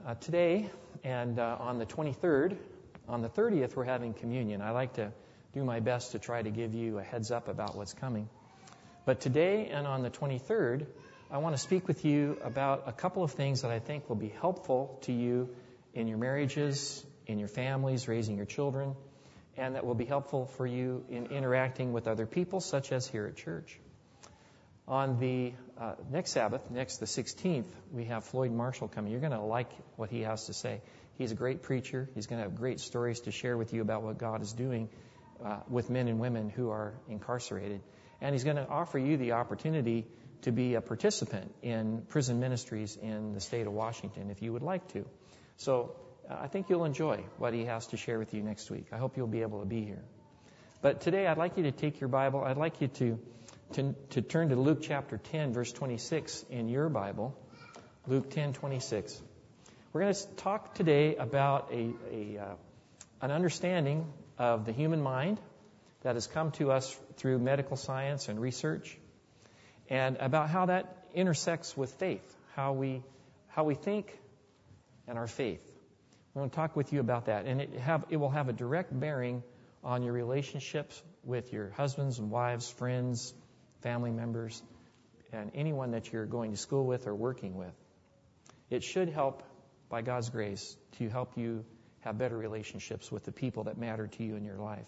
Today and on the 23rd, on the 30th, we're having communion. I like to do my best to try to give you a heads up about what's coming. But today and on the 23rd, I want to speak with you about a couple of things that I think will be helpful to you in your marriages, in your families, raising your children, and that will be helpful for you in interacting with other people, such as here at church. On the next Sabbath, the 16th, we have Floyd Marshall coming. You're going to like what he has to say. He's a great preacher. He's going to have great stories to share with you about what God is doing with men and women who are incarcerated. And he's going to offer you the opportunity to be a participant in prison ministries in the state of Washington if you would like to. So I think you'll enjoy what he has to share with you next week. I hope you'll be able to be here. But today I'd like you to take your Bible. I'd like you to turn to Luke chapter 10, verse 26 in your Bible. Luke 10:26. We're going to talk today about an understanding of the human mind that has come to us through medical science and research, and about how that intersects with faith, how we think and our faith. We're going to talk with you about that, and it will have a direct bearing on your relationships with your husbands and wives, friends, family members, and anyone that you're going to school with or working with. It should help, by God's grace, to help you have better relationships with the people that matter to you in your life.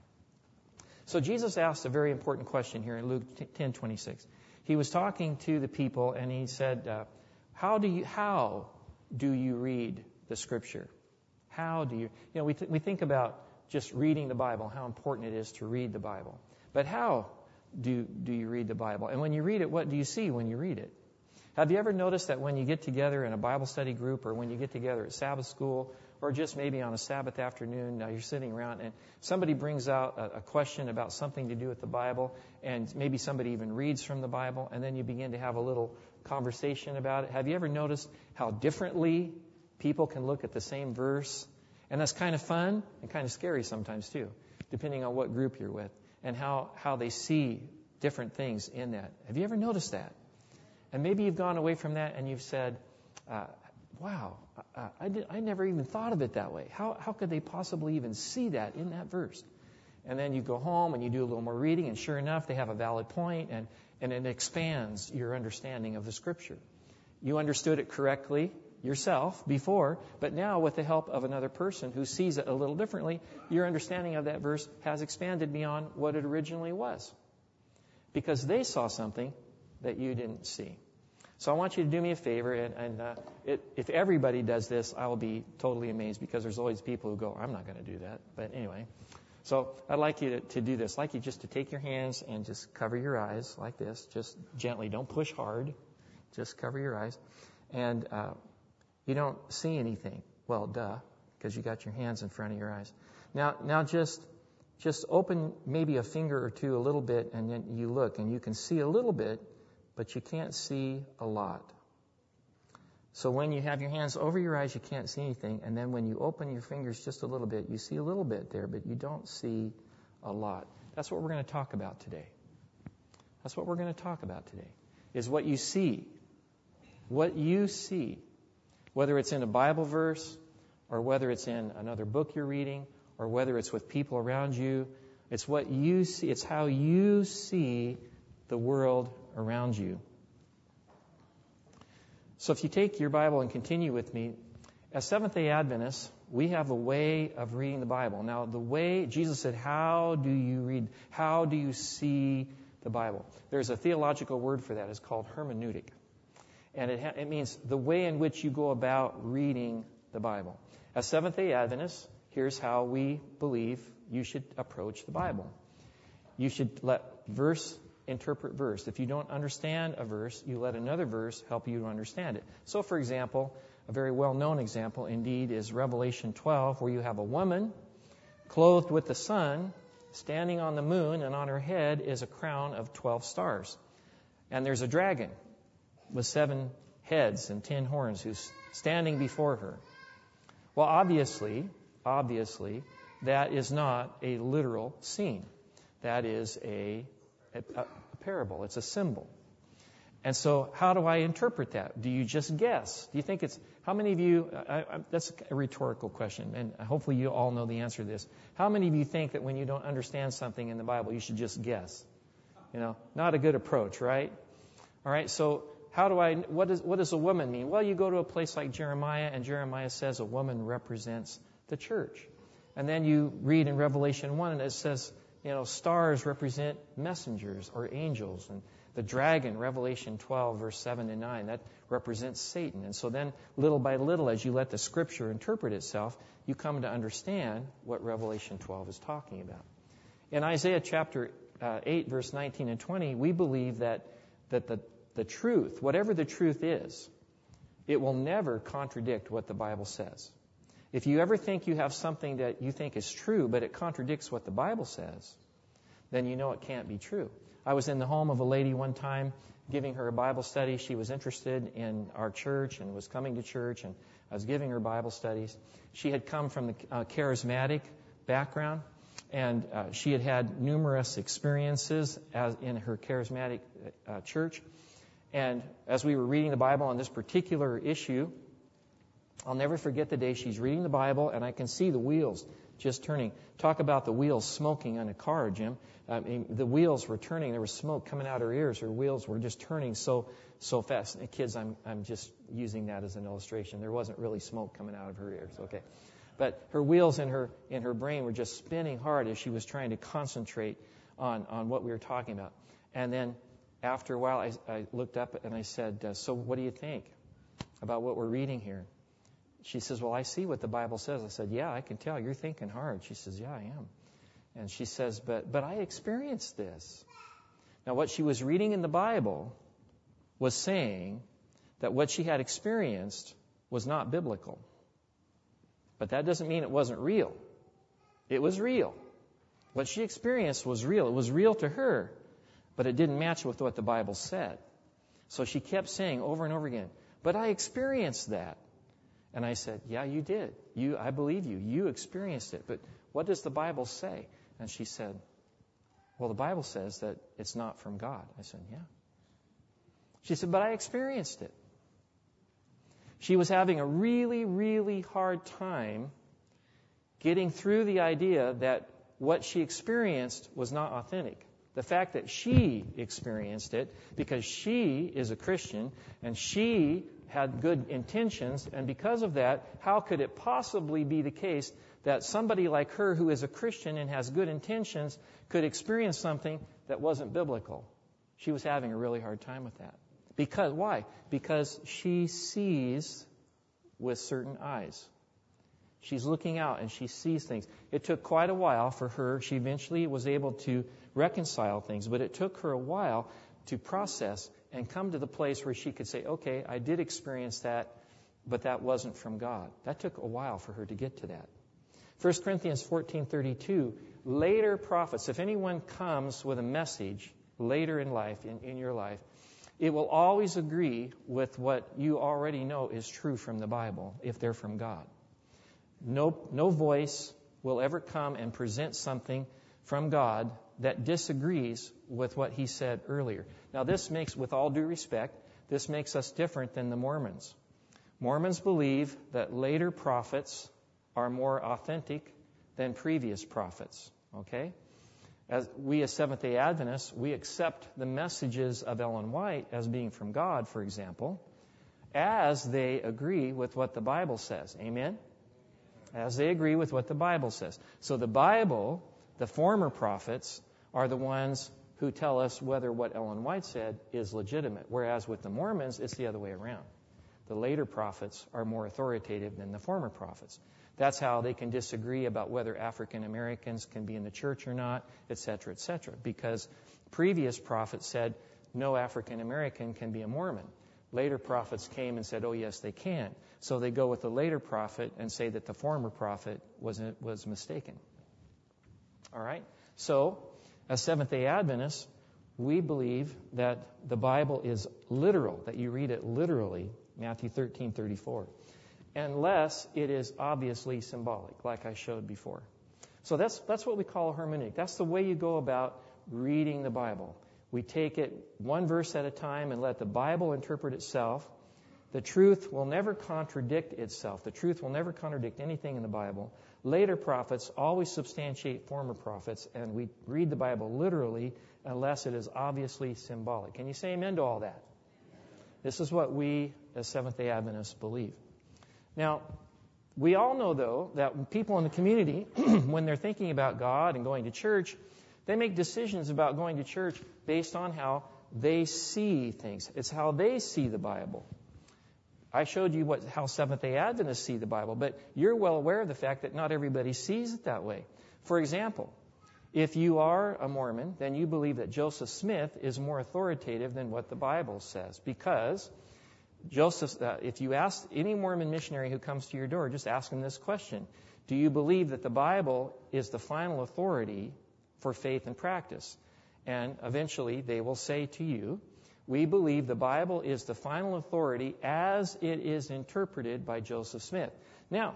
So Jesus asked a very important question here in Luke 10:26. He was talking to the people, and he said, how do you read the Scripture? How do you... we think about just reading the Bible, how important it is to read the Bible. But how do you read the Bible? And when you read it, what do you see when you read it? Have you ever noticed that when you get together in a Bible study group, or when you get together at Sabbath school, or just maybe on a Sabbath afternoon, you're sitting around and somebody brings out a question about something to do with the Bible, and maybe somebody even reads from the Bible, and then you begin to have a little conversation about it? Have you ever noticed how differently people can look at the same verse? And that's kind of fun and kind of scary sometimes too, depending on what group you're with, and how they see different things in that. Have you ever noticed that? And maybe you've gone away from that and you've said, wow, I never even thought of it that way. How could they possibly even see that in that verse? And then you go home and you do a little more reading, and sure enough, they have a valid point, and it expands your understanding of the Scripture. You understood it correctly yourself before, but now with the help of another person who sees it a little differently, your understanding of that verse has expanded beyond what it originally was, because they saw something that you didn't see. So I want you to do me a favor, and if everybody does this, I will be totally amazed, because there's always people who go, I'm not going to do that. But anyway, so I'd like you to do this. I'd like you just to take your hands and just cover your eyes like this, just gently. Don't push hard. Just cover your eyes. And you don't see anything. Well, duh, because you got your hands in front of your eyes. Now just open maybe a finger or two a little bit, and then you look, and you can see a little bit, but you can't see a lot. So when you have your hands over your eyes, you can't see anything. And then when you open your fingers just a little bit, you see a little bit there, but you don't see a lot. That's what we're going to talk about today. That's what we're going to talk about today, is what you see. What you see, whether it's in a Bible verse, or whether it's in another book you're reading, or whether it's with people around you, it's what you see. It's how you see the world around you. So if you take your Bible and continue with me, as Seventh-day Adventists, we have a way of reading the Bible. Now, the way Jesus said, how do you read? How do you see the Bible? There's a theological word for that. It's called hermeneutic. And it means the way in which you go about reading the Bible. As Seventh-day Adventists, here's how we believe you should approach the Bible. You should let verse interpret verse. If you don't understand a verse, you let another verse help you to understand it. So, for example, a very well-known example indeed is Revelation 12, where you have a woman clothed with the sun, standing on the moon, and on her head is a crown of 12 stars. And there's a dragon with 7 heads and 10 horns who's standing before her. Well, obviously, that is not a literal scene. That is a parable. It's a symbol. And so how do I interpret that? Do you just guess? Do you think it's, how many of you, that's a rhetorical question, and hopefully you all know the answer to this. How many of you think that when you don't understand something in the Bible, you should just guess? Not a good approach, right? All right, so what does a woman mean? Well, you go to a place like Jeremiah, and Jeremiah says a woman represents the church. And then you read in Revelation 1, and it says, stars represent messengers or angels, and the dragon, Revelation 12, verse 7 and 9, that represents Satan. And so then, little by little, as you let the Scripture interpret itself, you come to understand what Revelation 12 is talking about. In Isaiah chapter 8, verse 19 and 20, we believe that the truth, whatever the truth is, it will never contradict what the Bible says. If you ever think you have something that you think is true, but it contradicts what the Bible says, then you know it can't be true. I was in the home of a lady one time giving her a Bible study. She was interested in our church and was coming to church, and I was giving her Bible studies. She had come from the charismatic background, and she had had numerous experiences in her charismatic church. And as we were reading the Bible on this particular issue, I'll never forget the day she's reading the Bible, and I can see the wheels just turning. Talk about the wheels smoking on a car, Jim. The wheels were turning. There was smoke coming out her ears. Her wheels were just turning so fast. And kids, I'm just using that as an illustration. There wasn't really smoke coming out of her ears, okay? But her wheels in her brain were just spinning hard as she was trying to concentrate on what we were talking about. And then after a while, I looked up and I said, so what do you think about what we're reading here? She says, well, I see what the Bible says. I said, yeah, I can tell. You're thinking hard. She says, yeah, I am. And she says, but I experienced this. Now, what she was reading in the Bible was saying that what she had experienced was not biblical. But that doesn't mean it wasn't real. It was real. What she experienced was real. It was real to her, but it didn't match with what the Bible said. So she kept saying over and over again, but I experienced that. And I said, yeah, you did. I believe you. You experienced it. But what does the Bible say? And she said, well, the Bible says that it's not from God. I said, yeah. She said, but I experienced it. She was having a really, really hard time getting through the idea that what she experienced was not authentic. The fact that she experienced it because she is a Christian and she had good intentions, and because of that, how could it possibly be the case that somebody like her who is a Christian and has good intentions could experience something that wasn't biblical? She was having a really hard time with that. Because why? Because she sees with certain eyes. She's looking out and she sees things. It took quite a while for her. She eventually was able to reconcile things, but it took her a while to process and come to the place where she could say, okay, I did experience that, but that wasn't from God. That took a while for her to get to that. 1 Corinthians 14:32, later prophets, if anyone comes with a message later in life, in your life, it will always agree with what you already know is true from the Bible, if they're from God. No voice will ever come and present something from God that disagrees with what he said earlier. Now, this makes, with all due respect, this makes us different than the Mormons. Mormons believe that later prophets are more authentic than previous prophets, okay? As Seventh-day Adventists, we accept the messages of Ellen White as being from God, for example, as they agree with what the Bible says. Amen? As they agree with what the Bible says. So the Bible, the former prophets, are the ones who tell us whether what Ellen White said is legitimate, whereas with the Mormons, it's the other way around. The later prophets are more authoritative than the former prophets. That's how they can disagree about whether African Americans can be in the church or not, etc., because previous prophets said no African American can be a Mormon. Later prophets came and said, oh, yes, they can. So they go with the later prophet and say that the former prophet was mistaken. All right? So, as Seventh-day Adventists, we believe that the Bible is literal, that you read it literally, Matthew 13:34, unless it is obviously symbolic, like I showed before. So that's what we call hermeneutic. That's the way you go about reading the Bible. We take it one verse at a time and let the Bible interpret itself. The truth will never contradict itself. The truth will never contradict anything in the Bible. Later prophets always substantiate former prophets, and we read the Bible literally unless it is obviously symbolic. Can you say amen to all that? This is what we as Seventh-day Adventists believe. Now, we all know, though, that people in the community, when they're thinking about God and going to church, they make decisions about going to church based on how they see things. It's how they see the Bible. I showed you how Seventh-day Adventists see the Bible, but you're well aware of the fact that not everybody sees it that way. For example, if you are a Mormon, then you believe that Joseph Smith is more authoritative than what the Bible says, because if you ask any Mormon missionary who comes to your door, just ask them this question: do you believe that the Bible is the final authority for faith and practice? And eventually they will say to you, we believe the Bible is the final authority as it is interpreted by Joseph Smith. Now,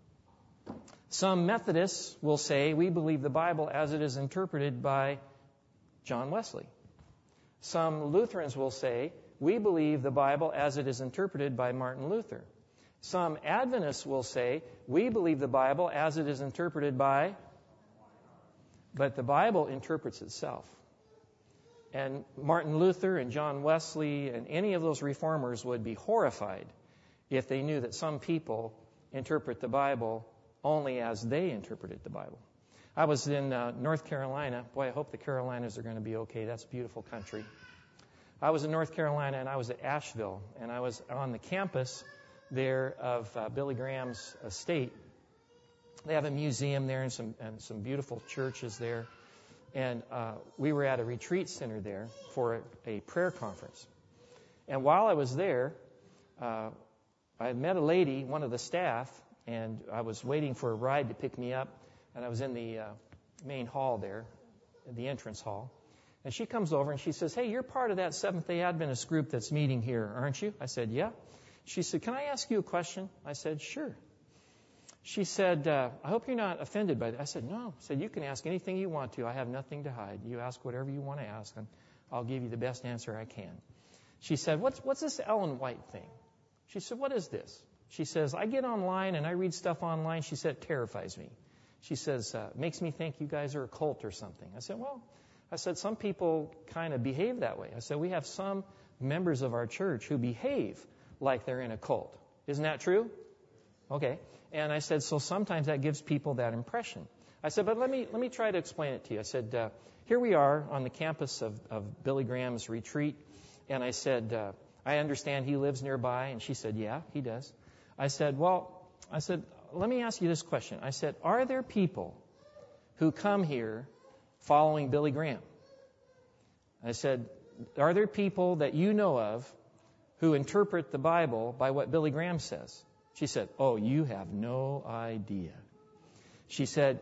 some Methodists will say we believe the Bible as it is interpreted by John Wesley. Some Lutherans will say we believe the Bible as it is interpreted by Martin Luther. Some Adventists will say we believe the Bible as it is interpreted by... But the Bible interprets itself. And Martin Luther and John Wesley and any of those reformers would be horrified if they knew that some people interpret the Bible only as they interpreted the Bible. I was in North Carolina. Boy, I hope the Carolinas are going to be okay. That's a beautiful country. I was in North Carolina, and I was at Asheville, and I was on the campus there of Billy Graham's estate. They have a museum there and some beautiful churches there. And we were at a retreat center there for a prayer conference. And while I was there, I met a lady, one of the staff, and I was waiting for a ride to pick me up. And I was in the main hall there, the entrance hall. And she comes over and she says, "Hey, you're part of that Seventh-day Adventist group that's meeting here, aren't you?" I said, "Yeah." She said, "Can I ask you a question?" I said, "Sure." She said, "I hope you're not offended by that." I said, "No." I said, "You can ask anything you want to. I have nothing to hide. You ask whatever you want to ask, and I'll give you the best answer I can." She said, What's this Ellen White thing?" She said, "What is this?" She says, "I get online and I read stuff online." She said, "It terrifies me." She says, "Makes me think you guys are a cult or something." I said, "Some people kind of behave that way." I said, "We have some members of our church who behave like they're in a cult. Isn't that true?" Okay. And I said, "So sometimes that gives people that impression." I said, "But let me try to explain it to you." I said, "Here we are on the campus of Billy Graham's retreat." And I said, "I understand he lives nearby." And she said, "Yeah, he does." I said, "Let me ask you this question." I said, "Are there people who come here following Billy Graham?" I said, "Are there people that you know of who interpret the Bible by what Billy Graham says?" She said, "Oh, you have no idea." She said,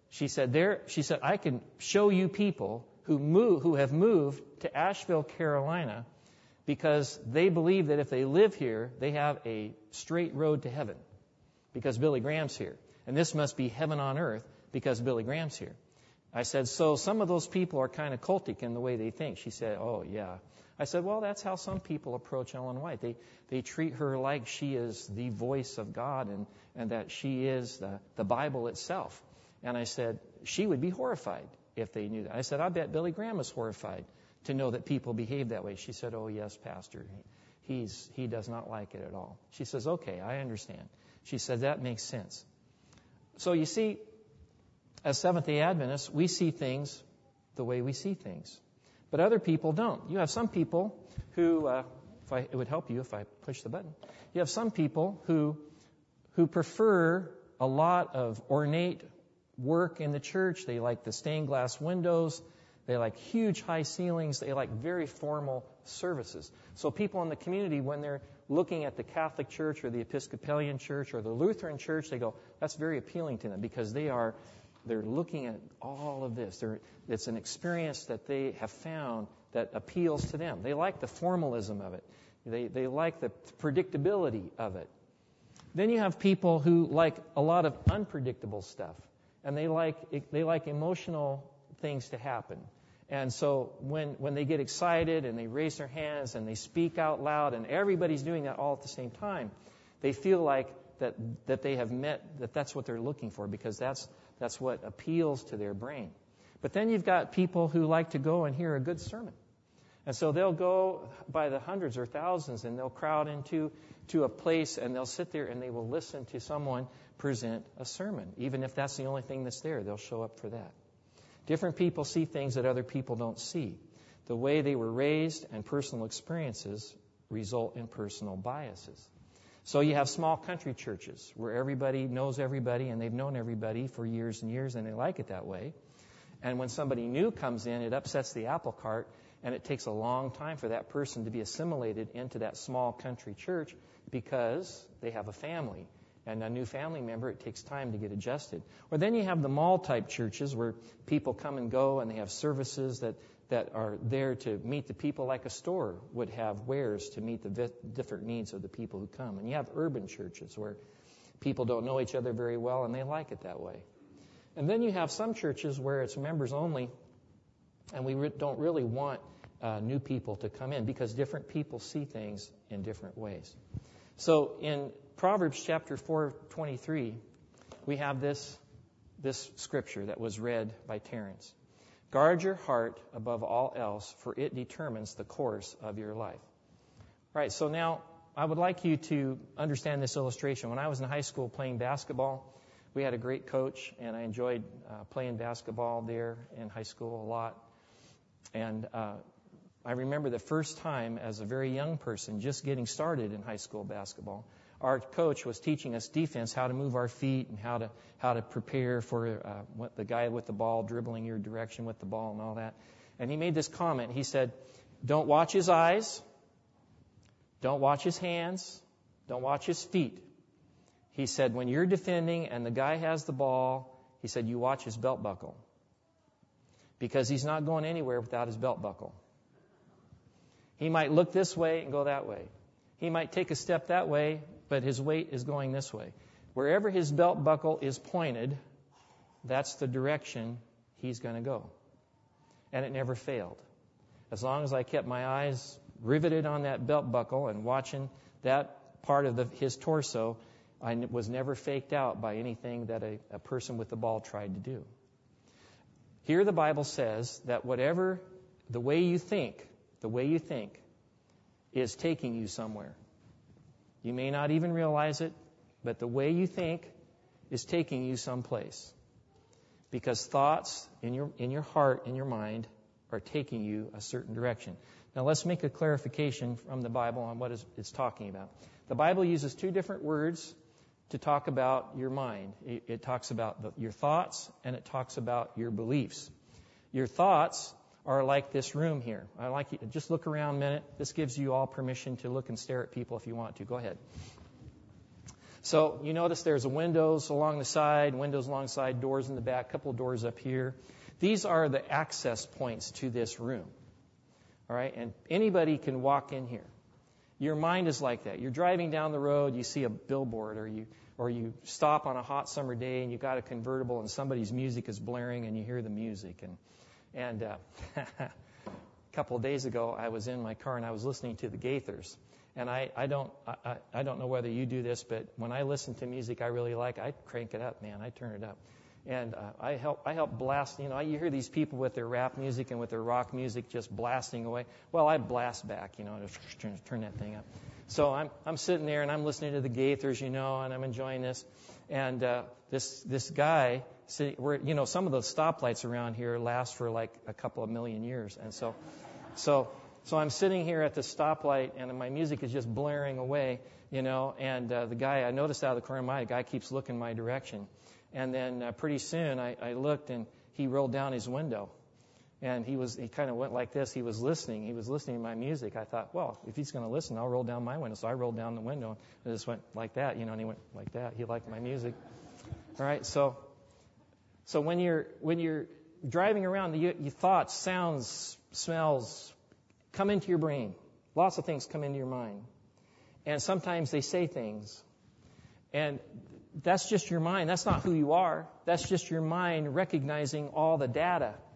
"I can show you people who have moved to Asheville, Carolina, because they believe that if they live here, they have a straight road to heaven because Billy Graham's here. And this must be heaven on earth because Billy Graham's here." I said, "So some of those people are kind of cultic in the way they think." She said, "Oh, yeah." I said, "Well, that's how some people approach Ellen White. They treat her like she is the voice of God and that she is the Bible itself." And I said, "She would be horrified if they knew that." I said, "I bet Billy Graham is horrified to know that people behave that way." She said, "Oh, yes, Pastor. He does not like it at all." She says, "Okay, I understand." She said, "That makes sense." So you see, as Seventh-day Adventists, we see things the way we see things. But other people don't. You have some people who, it would help you if I push the button. You have some people who prefer a lot of ornate work in the church. They like the stained glass windows. They like huge high ceilings. They like very formal services. So people in the community, when they're looking at the Catholic Church or the Episcopalian Church or the Lutheran Church, they go, that's very appealing to them because they're looking at all of this. It's an experience that they have found that appeals to them. They like the formalism of it. They like the predictability of it. Then you have people who like a lot of unpredictable stuff, and they like emotional things to happen. And so when they get excited and they raise their hands and they speak out loud and everybody's doing that all at the same time, they feel like that they have met, that's what they're looking for, because that's what appeals to their brain. But then you've got people who like to go and hear a good sermon. And so they'll go by the hundreds or thousands, and they'll crowd into a place, and they'll sit there and they will listen to someone present a sermon. Even if that's the only thing that's there, they'll show up for that. Different people see things that other people don't see. The way they were raised and personal experiences result in personal biases. So you have small country churches where everybody knows everybody and they've known everybody for years and years, and they like it that way. And when somebody new comes in, it upsets the apple cart, and it takes a long time for that person to be assimilated into that small country church because they have a family. And a new family member, it takes time to get adjusted. Or then you have the mall-type churches where people come and go, and they have services that are there to meet the people, like a store would have wares to meet the different needs of the people who come. And you have urban churches where people don't know each other very well, and they like it that way. And then you have some churches where it's members only, and we don't really want new people to come in because different people see things in different ways. So in Proverbs chapter 4:23, we have this scripture that was read by Terrence. Guard your heart above all else, for it determines the course of your life. Right, so now I would like you to understand this illustration. When I was in high school playing basketball, we had a great coach, and I enjoyed playing basketball there in high school a lot. And I remember the first time as a very young person just getting started in high school basketball. Our coach was teaching us defense, how to move our feet and how to prepare for the guy with the ball dribbling your direction with the ball and all that. And he made this comment. He said, don't watch his eyes, don't watch his hands, don't watch his feet. He said, when you're defending and the guy has the ball, he said, you watch his belt buckle. Because he's not going anywhere without his belt buckle. He might look this way and go that way. He might take a step that way, but his weight is going this way. Wherever his belt buckle is pointed, that's the direction he's going to go. And it never failed. As long as I kept my eyes riveted on that belt buckle and watching that part of his torso, I was never faked out by anything that a person with the ball tried to do. Here the Bible says that whatever the way you think is taking you somewhere. You may not even realize it, but the way you think is taking you someplace. Because thoughts in your heart, in your mind, are taking you a certain direction. Now let's make a clarification from the Bible on what it's talking about. The Bible uses two different words to talk about your mind. It talks about your thoughts, and it talks about your beliefs. Your thoughts are like this room here. I like you to just look around a minute. This gives you all permission to look and stare at people if you want to. Go ahead. So you notice there's windows along the side, doors in the back, a couple of doors up here. These are the access points to this room. All right, and anybody can walk in here. Your mind is like that. You're driving down the road, you see a billboard, or you stop on a hot summer day and you got a convertible and somebody's music is blaring and you hear the music. And a couple of days ago, I was in my car and I was listening to the Gaithers. And I don't know whether you do this, but when I listen to music I really like, I crank it up, man. I turn it up. And I help blast. You hear these people with their rap music and with their rock music just blasting away. Well, I blast back, to turn that thing up. So I'm sitting there and I'm listening to the Gaithers, and I'm enjoying this. And this guy, some of the stoplights around here last for like a couple of million years. And so I'm sitting here at the stoplight and my music is just blaring away, and the guy, I noticed out of the corner of my eye, the guy keeps looking my direction. And then pretty soon I looked and he rolled down his window. And he kind of went like this. He was listening to my music. I thought, well, if he's going to listen, I'll roll down my window. So I rolled down the window and just went like that, and he went like that. He liked my music. All right, so when you're driving around, your thoughts, sounds, smells come into your brain. Lots of things come into your mind. And sometimes they say things. And that's just your mind. That's not who you are. That's just your mind recognizing all the data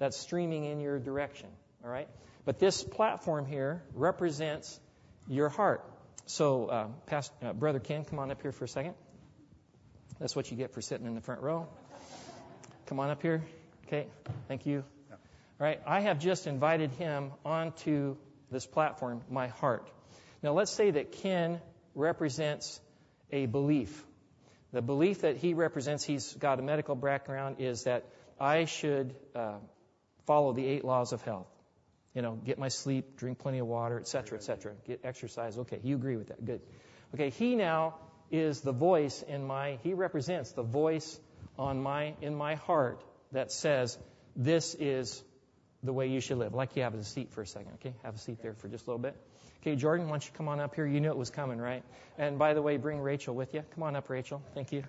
that's streaming in your direction. All right? But this platform here represents your heart. So, Brother Ken, come on up here for a second. That's what you get for sitting in the front row. Come on up here. Okay, thank you. All right, I have just invited him onto this platform, my heart. Now, let's say that Ken represents a belief. The belief that he represents, he's got a medical background, is that I should follow the 8 laws of health. Get my sleep, drink plenty of water, etc., etc. Get exercise. Okay, you agree with that. Good. Okay, he now is the voice he represents the voice in my heart that says, this is the way you should live. I'd like you to have a seat for a second, okay? Have a seat there for just a little bit. Okay, Jordan, why don't you come on up here? You knew it was coming, right? And by the way, bring Rachel with you. Come on up, Rachel. Thank you.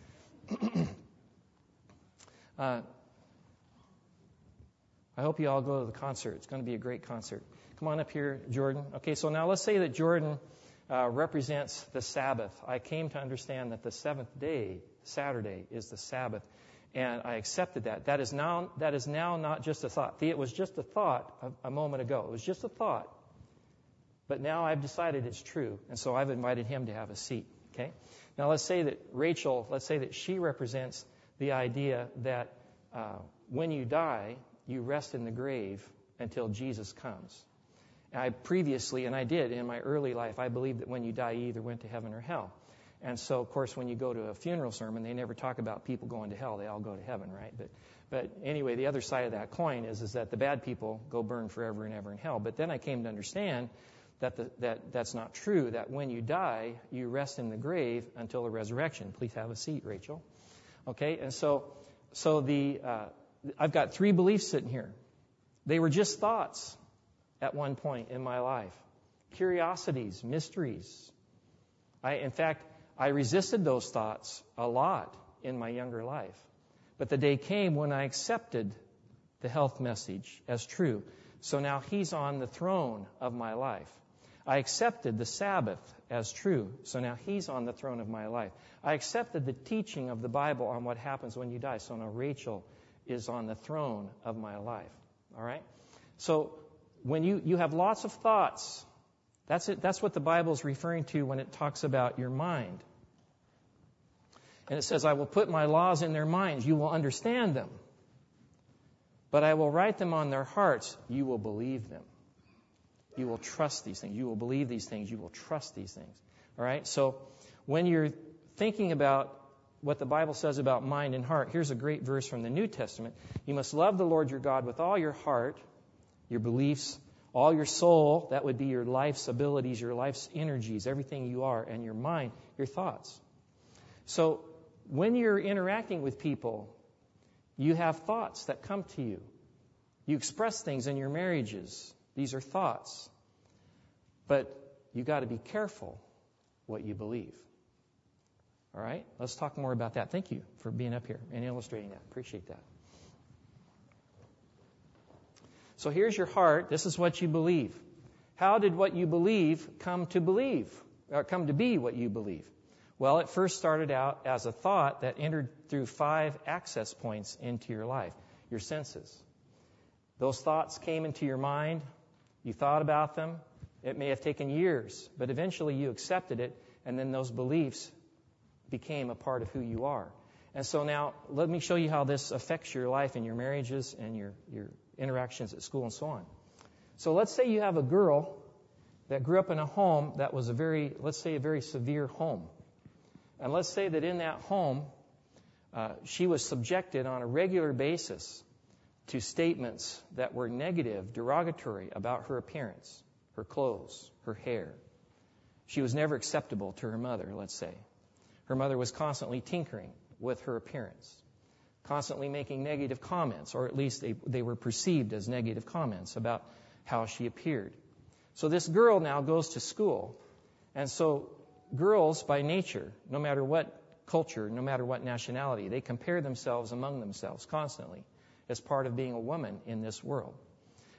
I hope you all go to the concert. It's going to be a great concert. Come on up here, Jordan. Okay, so now let's say that Jordan represents the Sabbath. I came to understand that the 7th day, Saturday, is the Sabbath. And I accepted that. That is now not just a thought. It was just a thought a moment ago. It was just a thought. But now I've decided it's true. And so I've invited him to have a seat. Okay? Now let's say that Rachel, she represents the idea that when you die, you rest in the grave until Jesus comes. And I did in my early life, I believed that when you die, you either went to heaven or hell. And so, of course, when you go to a funeral sermon, they never talk about people going to hell. They all go to heaven, right? But anyway, the other side of that coin is that the bad people go burn forever and ever in hell. But then I came to understand that's not true, that when you die, you rest in the grave until the resurrection. Please have a seat, Rachel. Okay, and so I've got 3 beliefs sitting here. They were just thoughts at one point in my life. Curiosities, mysteries. In fact, I resisted those thoughts a lot in my younger life. But the day came when I accepted the health message as true. So now he's on the throne of my life. I accepted the Sabbath as true. So now he's on the throne of my life. I accepted the teaching of the Bible on what happens when you die. So now Rachel is on the throne of my life. All right? So when you have lots of thoughts, that's it. That's what the Bible is referring to when it talks about your mind. And it says, I will put my laws in their minds. You will understand them. But I will write them on their hearts. You will believe them. You will trust these things. You will believe these things. You will trust these things. All right? So when you're thinking about what the Bible says about mind and heart, here's a great verse from the New Testament. You must love the Lord your God with all your heart, your beliefs, all your soul. That would be your life's abilities, your life's energies, everything you are, and your mind, your thoughts. So when you're interacting with people, you have thoughts that come to you. You express things in your marriages. These are thoughts. But you got to be careful what you believe. All right? Let's talk more about that. Thank you for being up here and illustrating that. Appreciate that. So here's your heart. This is what you believe. How did what you believe come to be what you believe? Well, it first started out as a thought that entered through 5 access points into your life, your senses. Those thoughts came into your mind. You thought about them. It may have taken years, but eventually you accepted it, and then those beliefs became a part of who you are. And so now, let me show you how this affects your life and your marriages and your interactions at school and so on. So let's say you have a girl that grew up in a home that was a very severe home. And let's say that in that home, she was subjected on a regular basis to statements that were negative, derogatory about her appearance, her clothes, her hair. She was never acceptable to her mother, let's say. Her mother was constantly tinkering with her appearance, constantly making negative comments, or at least they were perceived as negative comments about how she appeared. So this girl now goes to school, and so girls by nature, no matter what culture, no matter what nationality, they compare themselves among themselves constantly as part of being a woman in this world.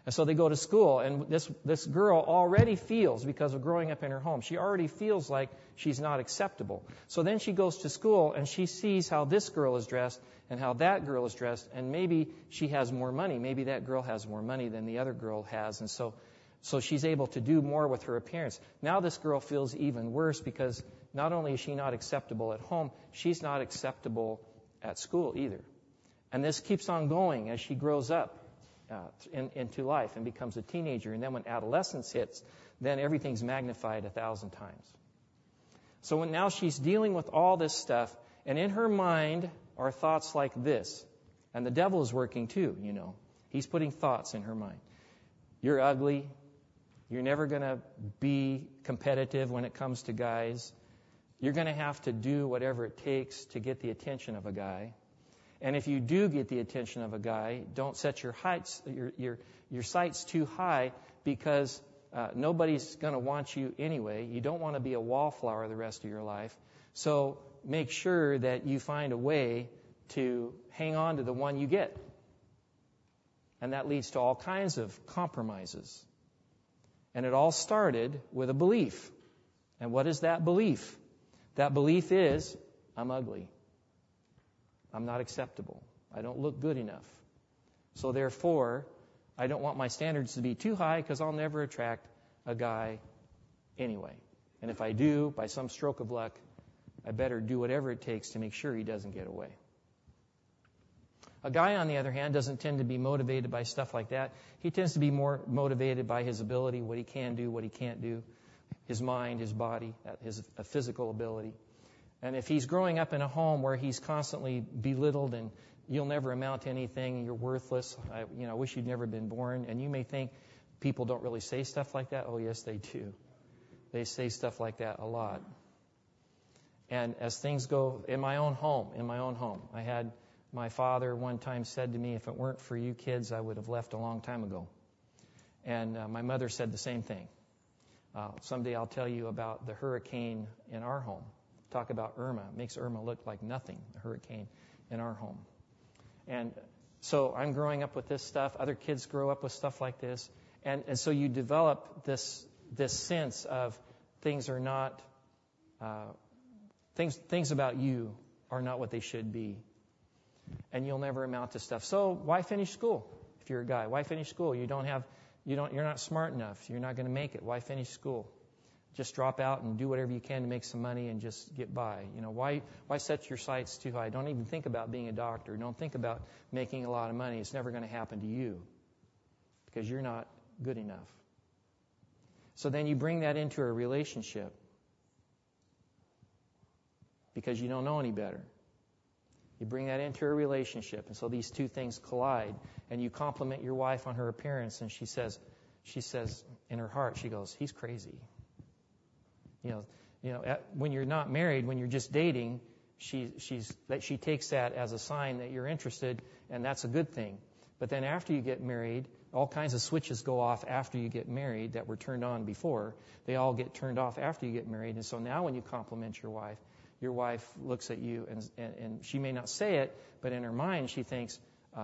And so they go to school, and this girl already feels, because of growing up in her home, she already feels like she's not acceptable. So then she goes to school, and she sees how this girl is dressed and how that girl is dressed, and maybe she has more money. Maybe that girl has more money than the other girl has, and so she's able to do more with her appearance. Now this girl feels even worse because not only is she not acceptable at home, she's not acceptable at school either. And this keeps on going as she grows up into life and becomes a teenager. And then when adolescence hits, then everything's magnified 1,000 times. So now she's dealing with all this stuff, and in her mind are thoughts like this. And the devil is working too, you know. He's putting thoughts in her mind. You're ugly. You're never going to be competitive when it comes to guys. You're going to have to do whatever it takes to get the attention of a guy. And if you do get the attention of a guy, don't set your sights too high, because nobody's going to want you anyway. You don't want to be a wallflower the rest of your life. So make sure that you find a way to hang on to the one you get. And that leads to all kinds of compromises. And it all started with a belief. And what is that belief? That belief is, I'm ugly. I'm not acceptable. I don't look good enough. So therefore, I don't want my standards to be too high, because I'll never attract a guy anyway. And if I do, by some stroke of luck, I better do whatever it takes to make sure he doesn't get away. A guy, on the other hand, doesn't tend to be motivated by stuff like that. He tends to be more motivated by his ability, what he can do, what he can't do, his mind, his body, his physical ability. And if he's growing up in a home where he's constantly belittled and you'll never amount to anything and you're worthless, I wish you'd never been born. And you may think people don't really say stuff like that. Oh, yes, they do. They say stuff like that a lot. And as things go in my own home, I had my father one time said to me, if it weren't for you kids, I would have left a long time ago. And my mother said the same thing. Someday I'll tell you about the hurricane in our home. Talk about Irma. It makes Irma look like nothing, the hurricane in our home. And so I'm growing up with this stuff. Other kids grow up with stuff like this. And so you develop this sense of things are not, things about you are not what they should be. And you'll never amount to stuff. So why finish school if you're a guy? Why finish school? You're not smart enough. You're not going to make it. Why finish school? Just drop out and do whatever you can to make some money and just get by. Why set your sights too high? Don't even think about being a doctor. Don't think about making a lot of money. It's never going to happen to you because you're not good enough. So then you bring that into a relationship because you don't know any better. You bring that into a relationship, and so these two things collide, and you compliment your wife on her appearance, and she says in her heart, she goes, he's crazy. When you're not married, when you're just dating, she takes that as a sign that you're interested, and that's a good thing. But then after you get married, all kinds of switches go off after you get married that were turned on before. They all get turned off after you get married, and so now when you compliment your wife looks at you, and she may not say it, but in her mind she thinks,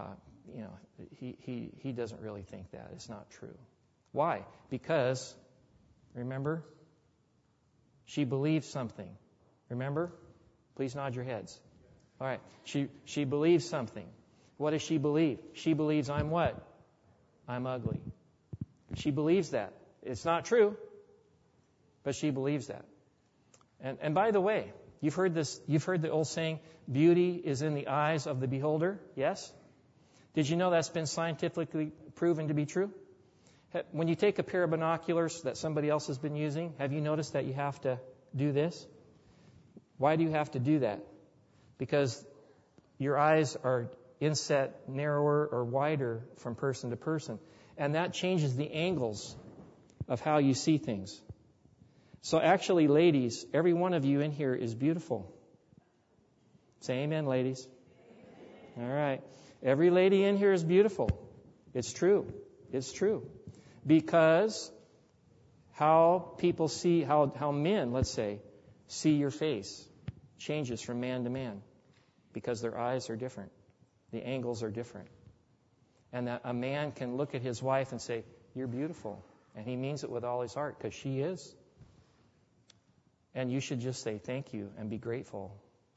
he doesn't really think that. It's not true. Why? Because, remember, she believes something. Remember? Please nod your heads. All right. She believes something. What does she believe? She believes I'm what? I'm ugly. She believes that. It's not true, but she believes that. And by the way, you've heard the old saying, beauty is in the eyes of the beholder. Yes? Did you know that's been scientifically proven to be true? When you take a pair of binoculars that somebody else has been using, have you noticed that you have to do this? Why do you have to do that? Because your eyes are inset narrower or wider from person to person. And that changes the angles of how you see things. So actually, ladies, every one of you in here is beautiful. Say amen, ladies. All right. Every lady in here is beautiful. It's true. It's true. Because how people see, how men, let's say, see your face changes from man to man because their eyes are different. The angles are different. And that a man can look at his wife and say, "You're beautiful." And he means it with all his heart, because she is. And you should just say thank you and be grateful.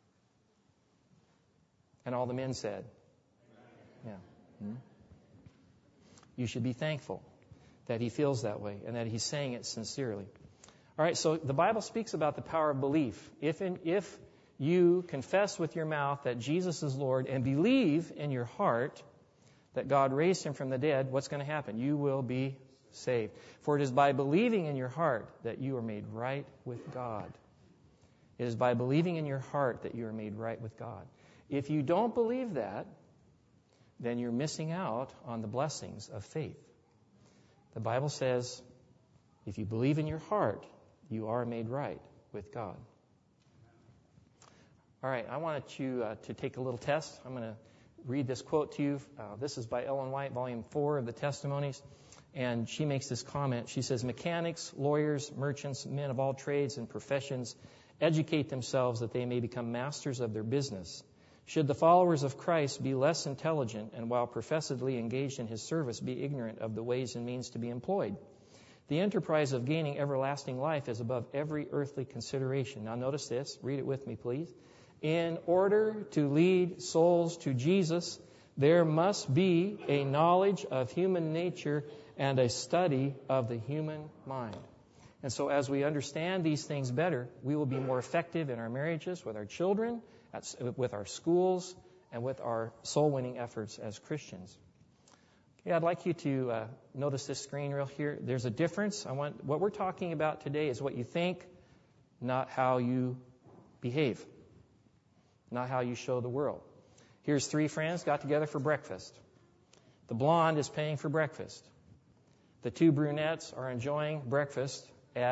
And all the men said, yeah. You should be thankful that he feels that way and that he's saying it sincerely. All right, so the Bible speaks about the power of belief. If you confess with your mouth that Jesus is Lord and believe in your heart that God raised him from the dead, what's going to happen? You will be saved. For it is by believing in your heart that you are made right with God. It is by believing in your heart that you are made right with God. If you don't believe that, then you're missing out on the blessings of faith. The Bible says, if you believe in your heart, you are made right with God. All right, I wanted you to take a little test. I'm going to read this quote to you. This is by Ellen White, Volume 4 of the Testimonies. And she makes this comment. She says, mechanics, lawyers, merchants, men of all trades and professions educate themselves that they may become masters of their business. Should the followers of Christ be less intelligent and while professedly engaged in his service be ignorant of the ways and means to be employed? The enterprise of gaining everlasting life is above every earthly consideration. Now notice this. Read it with me, please. In order to lead souls to Jesus, there must be a knowledge of human nature and a study of the human mind. And so as we understand these things better, we will be more effective in our marriages, with our children, with our schools, and with our soul-winning efforts as Christians. Okay, I'd like you to notice this screen real here. There's a difference. What we're talking about today is what you think, not how you behave, not how you show the world. Here's 3 friends got together for breakfast. The blonde is paying for breakfast. The 2 brunettes are enjoying breakfast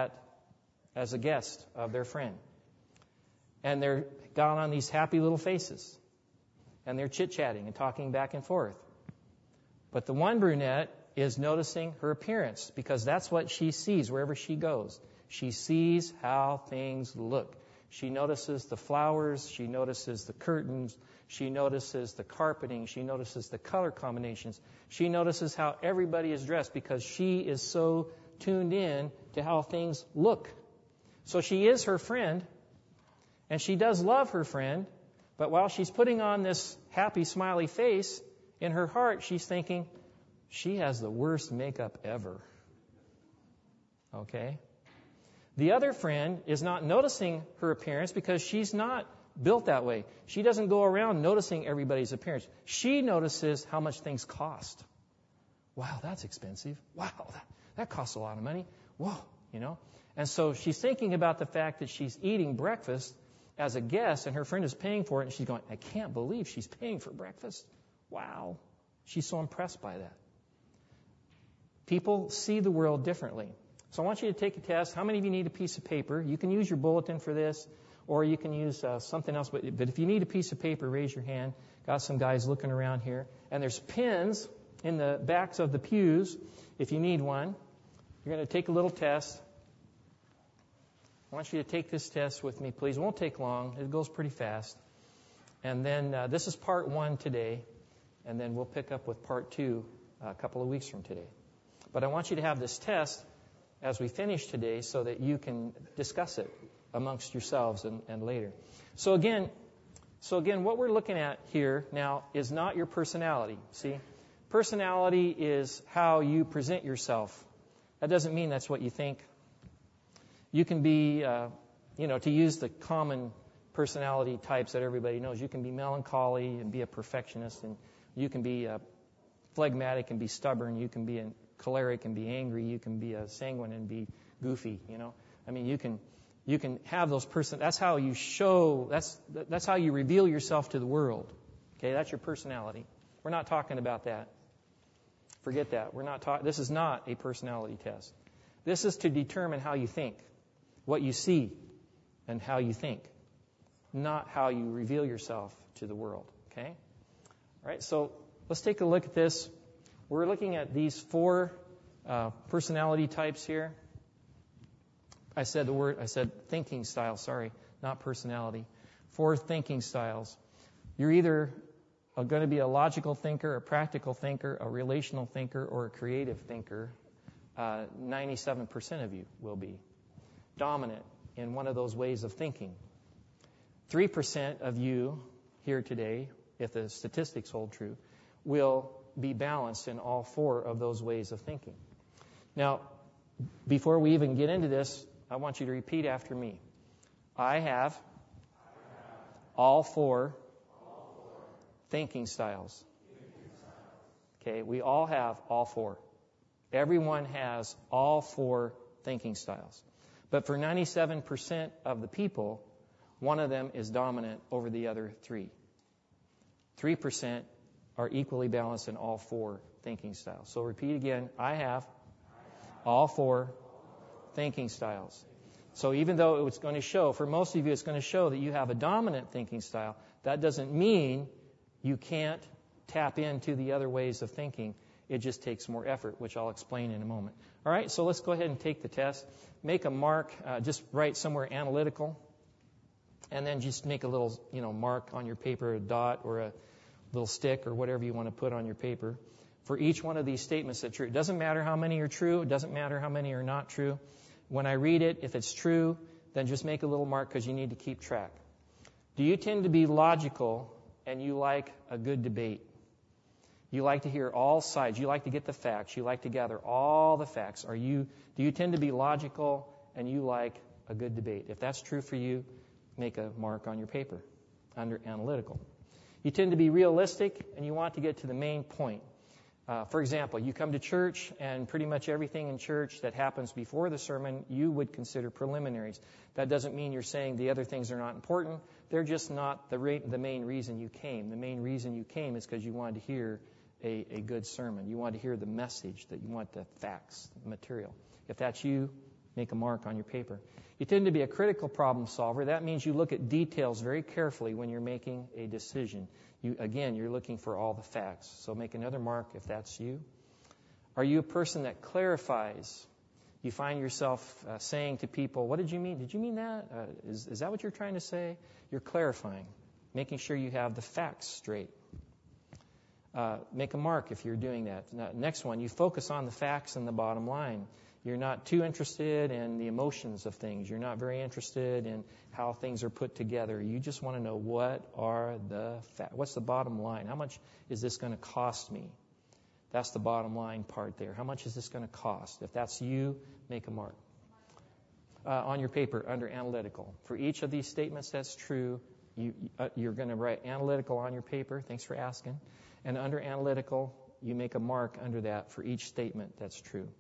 as a guest of their friend. And they're got on these happy little faces. And they're chit-chatting and talking back and forth. But the one brunette is noticing her appearance, because that's what she sees wherever she goes. She sees how things look. She notices the flowers. She notices the curtains. She notices the carpeting. She notices the color combinations. She notices how everybody is dressed, because she is so tuned in to how things look. So she is her friend, and she does love her friend, but while she's putting on this happy, smiley face, in her heart she's thinking, she has the worst makeup ever. Okay? The other friend is not noticing her appearance because she's not built that way. She doesn't go around noticing everybody's appearance. She notices how much things cost. Wow, that's expensive. Wow, that costs a lot of money. Whoa, And so she's thinking about the fact that she's eating breakfast as a guest, and her friend is paying for it, and she's going, I can't believe she's paying for breakfast. Wow. She's so impressed by that. People see the world differently. So I want you to take a test. How many of you need a piece of paper? You can use your bulletin for this, or you can use something else. But if you need a piece of paper, raise your hand. Got some guys looking around here. And there's pins in the backs of the pews if you need one. You're going to take a little test. I want you to take this test with me, please. It won't take long. It goes pretty fast. And then this is part 1 today, and then we'll pick up with part 2 a couple of weeks from today. But I want you to have this test as we finish today so that you can discuss it amongst yourselves and later. So again, what we're looking at here now is not your personality. See? Personality is how you present yourself. That doesn't mean that's what you think. You can be, to use the common personality types that everybody knows, you can be melancholy and be a perfectionist, and you can be phlegmatic and be stubborn. You can be a choleric and be angry. You can be a sanguine and be goofy. I mean, you can have those That's how you show. That's how you reveal yourself to the world. Okay, that's your personality. We're not talking about that. Forget that. This is not a personality test. This is to determine how you think, what you see, and how you think, not how you reveal yourself to the world. Okay? All right, so let's take a look at this. We're looking at these 4 personality types here. I said thinking style, not personality. 4 thinking styles. You're either going to be a logical thinker, a practical thinker, a relational thinker, or a creative thinker, 97% of you will be dominant in one of those ways of thinking. 3% of you here today, if the statistics hold true, will be balanced in all 4 of those ways of thinking. Now, before we even get into this, I want you to repeat after me. I have all 4 thinking styles. Okay, we all have all 4. Everyone has all 4 thinking styles. But for 97% of the people, one of them is dominant over the other 3. 3% are equally balanced in all 4 thinking styles. So repeat again. I have all 4 thinking styles. So even though it's going to show, for most of you, it's going to show that you have a dominant thinking style, that doesn't mean you can't tap into the other ways of thinking. It just takes more effort, which I'll explain in a moment. All right, so let's go ahead and take the test. Make a mark, just write somewhere analytical, and then just make a little, mark on your paper, a dot or a little stick or whatever you want to put on your paper for each one of these statements that are true. It doesn't matter how many are true. It doesn't matter how many are not true. When I read it, if it's true, then just make a little mark because you need to keep track. Do you tend to be logical and you like a good debate? You like to hear all sides. You like to get the facts. You like to gather all the facts. Do you tend to be logical and you like a good debate? If that's true for you, make a mark on your paper under analytical. You tend to be realistic and you want to get to the main point. For example, you come to church and pretty much everything in church that happens before the sermon you would consider preliminaries. That doesn't mean you're saying the other things are not important. They're just not the main reason you came. The main reason you came is because you wanted to hear a good sermon. You want to hear the message, that you want the facts, the material. If that's you, make a mark on your paper. You tend to be a critical problem solver. That means you look at details very carefully when you're making a decision. You're looking for all the facts. So make another mark if that's you. Are you a person that clarifies? You find yourself saying to people, what did you mean? Did you mean that? Is that what you're trying to say? You're clarifying, making sure you have the facts straight. Make a mark if you're doing that. Now, next one, you focus on the facts and the bottom line. You're not too interested in the emotions of things. You're not very interested in how things are put together. You just want to know what's the bottom line? How much is this going to cost me? That's the bottom line part there. How much is this going to cost? If that's you, make a mark. On your paper under analytical. For each of these statements that's true, you're going to write analytical on your paper. Thanks for asking. And under analytical, you make a mark under that for each statement that's true.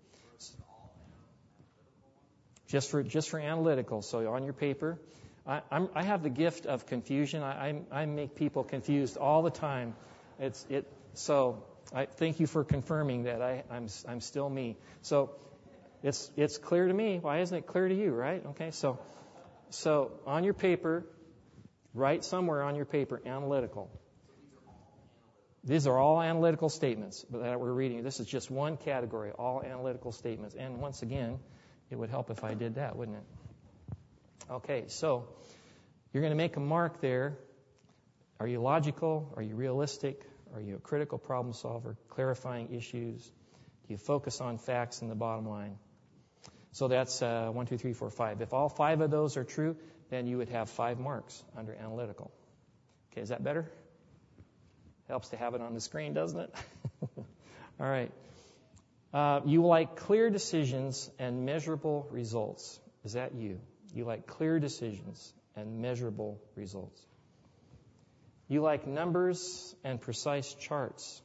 Just for analytical. So on your paper, I have the gift of confusion. I make people confused all the time. So I thank you for confirming that I'm still me. So it's clear to me. Why isn't it clear to you, right? Okay. So on your paper, write somewhere on your paper analytical. These are all analytical statements that we're reading. This is just one category, all analytical statements. And once again, it would help if I did that, wouldn't it? Okay, so you're going to make a mark there. Are you logical? Are you realistic? Are you a critical problem solver, clarifying issues? Do you focus on facts in the bottom line? So that's 1, 2, 3, 4, 5. If all 5 of those are true, then you would have 5 marks under analytical. Okay, is that better? Helps to have it on the screen, doesn't it? All right. You like clear decisions and measurable results. Is that you? You like clear decisions and measurable results. You like numbers and precise charts.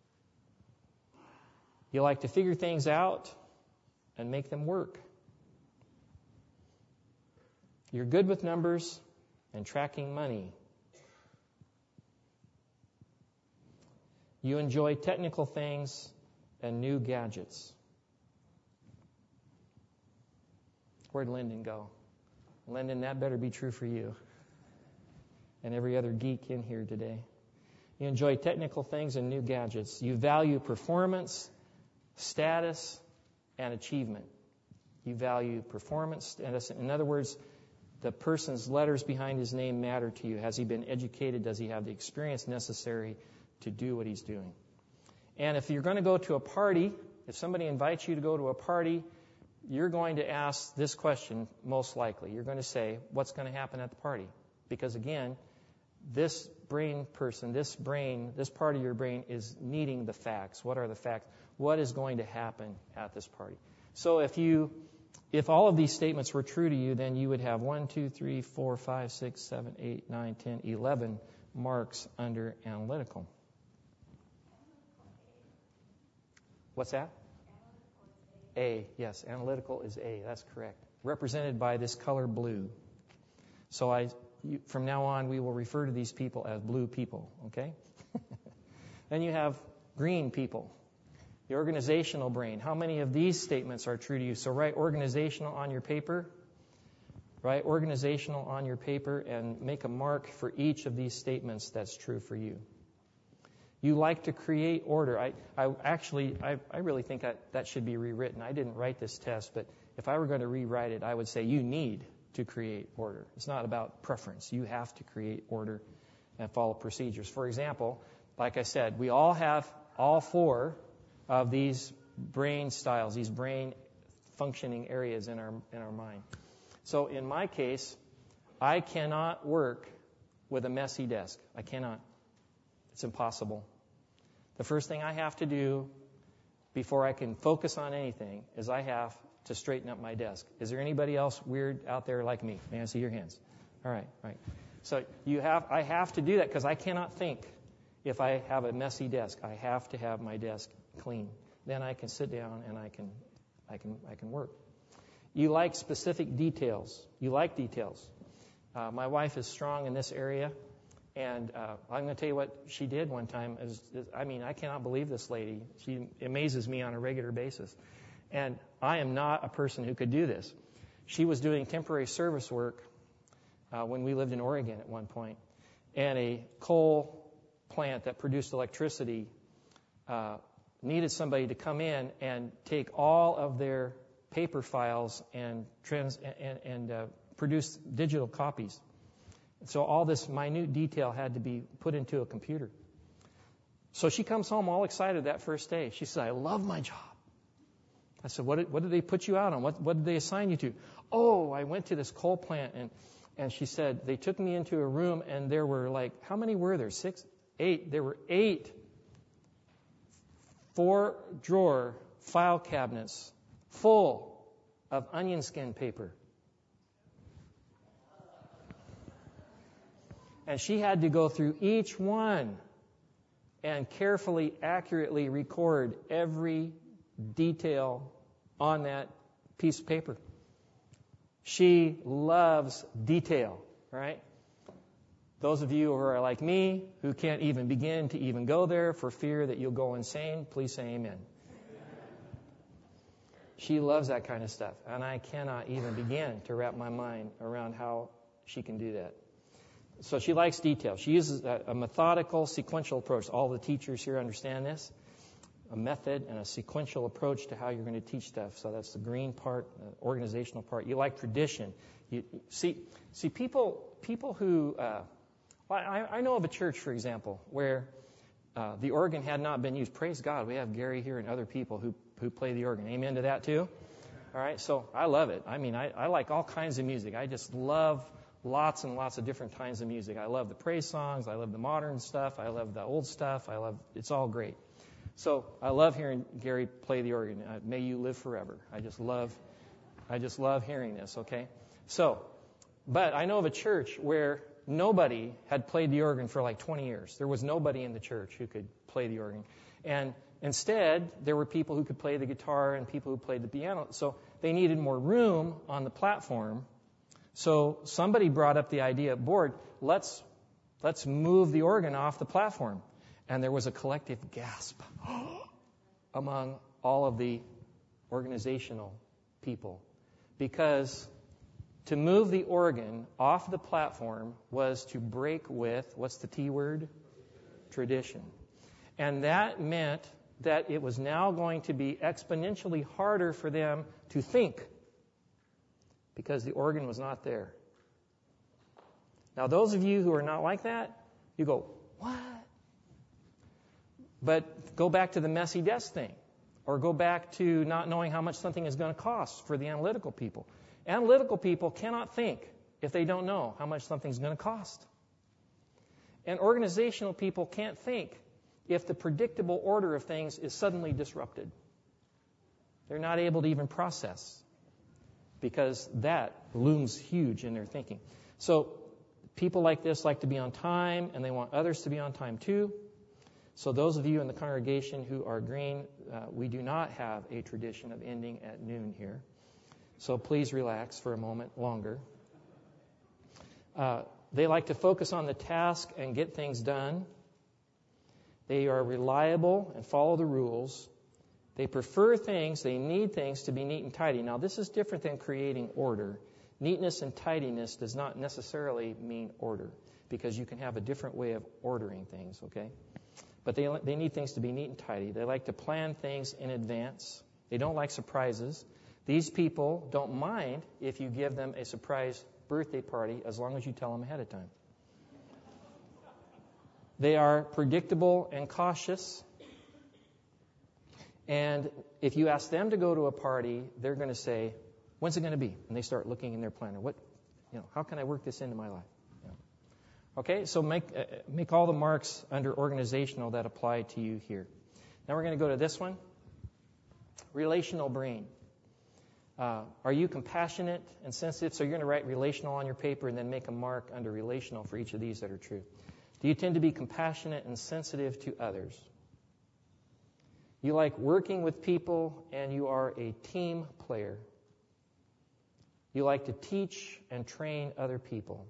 You like to figure things out and make them work. You're good with numbers and tracking money. You enjoy technical things and new gadgets. Where'd Lyndon go? Lyndon, that better be true for you and every other geek in here today. You enjoy technical things and new gadgets. You value performance, status, and achievement. You value performance, status. In other words, the person's letters behind his name matter to you. Has he been educated? Does he have the experience necessary to do what he's doing. And if you're going to go to a party, if somebody invites you to go to a party, you're going to ask this question most likely. You're going to say, what's going to happen at the party? Because again, this brain person, this part of your brain is needing the facts. What are the facts? What is going to happen at this party? So if all of these statements were true to you, then you would have 1, 2, 3, 4, 5, 6, 7, 8, 9, 10, 11 marks under analytical. What's that? A. Yes, analytical is A. That's correct. Represented by this color blue. So from now on, we will refer to these people as blue people, okay? Then you have green people. The organizational brain. How many of these statements are true to you? So write organizational on your paper. Write organizational on your paper and make a mark for each of these statements that's true for you. You like to create order. I really think that should be rewritten. I didn't write this test, but if I were going to rewrite it, I would say you need to create order. It's not about preference. You have to create order and follow procedures. For example, like I said, we all have all 4 of these brain styles, these brain functioning areas in our mind. So in my case, I cannot work with a messy desk. I cannot. It's impossible. The first thing I have to do before I can focus on anything is I have to straighten up my desk. Is there anybody else weird out there like me? May I see your hands? All right. So I have to do that because I cannot think if I have a messy desk. I have to have my desk clean. Then I can sit down and I can work. You like specific details. You like details. My wife is strong in this area. And I'm going to tell you what she did one time. I cannot believe this lady. She amazes me on a regular basis. And I am not a person who could do this. She was doing temporary service work when we lived in Oregon at one point. And a coal plant that produced electricity needed somebody to come in and take all of their paper files and produce digital copies. So all this minute detail had to be put into a computer. So she comes home all excited that first day. She said, I love my job. I said, what did they put you out on? What did they assign you to? Oh, I went to this coal plant. And she said, they took me into a room and there were how many were there? 6, 8. There were 8 4-drawer file cabinets full of onion skin paper. And she had to go through each one and carefully, accurately record every detail on that piece of paper. She loves detail, right? Those of you who are like me, who can't even begin to even go there for fear that you'll go insane, please say amen. She loves that kind of stuff, and I cannot even begin to wrap my mind around how she can do that. So she likes detail. She uses a methodical, sequential approach. All the teachers here understand this. A method and a sequential approach to how you're going to teach stuff. So that's the green part, the organizational part. You like tradition. You see people who... I know of a church, for example, where the organ had not been used. Praise God, we have Gary here and other people who play the organ. Amen to that too? All right, so I love it. I like all kinds of music. I just love lots and lots of different kinds of music. I love the praise songs. I love the modern stuff. I love the old stuff. It's all great. So I love hearing Gary play the organ. May you live forever. I just love hearing this, okay? So, but I know of a church where nobody had played the organ for 20 years. There was nobody in the church who could play the organ. And instead, there were people who could play the guitar and people who played the piano. So they needed more room on the platform. So somebody brought up the idea, board, let's move the organ off the platform. And there was a collective gasp among all of the organizational people. Because to move the organ off the platform was to break with, what's the T word? Tradition. And that meant that it was now going to be exponentially harder for them to think because the organ was not there. Now, those of you who are not like that, you go, what? But go back to the messy desk thing, or go back to not knowing how much something is going to cost for the analytical people. Analytical people cannot think if they don't know how much something's going to cost. And organizational people can't think if the predictable order of things is suddenly disrupted. They're not able to even process because that looms huge in their thinking. So people like this like to be on time, and they want others to be on time too. So those of you in the congregation who are green, we do not have a tradition of ending at noon here. So please relax for a moment longer. They like to focus on the task and get things done. They are reliable and follow the rules. They prefer things, they need things to be neat and tidy. Now, this is different than creating order. Neatness and tidiness does not necessarily mean order, because you can have a different way of ordering things, okay? But they need things to be neat and tidy. They like to plan things in advance. They don't like surprises. These people don't mind if you give them a surprise birthday party as long as you tell them ahead of time. They are predictable and cautious. And if you ask them to go to a party, they're going to say, when's it going to be? And they start looking in their planner. How can I work this into my life? Okay, so make all the marks under organizational that apply to you here. Now we're going to go to this one. Relational brain. Are you compassionate and sensitive? So you're going to write relational on your paper and then make a mark under relational for each of these that are true. Do you tend to be compassionate and sensitive to others? You like working with people, and you are a team player. You like to teach and train other people.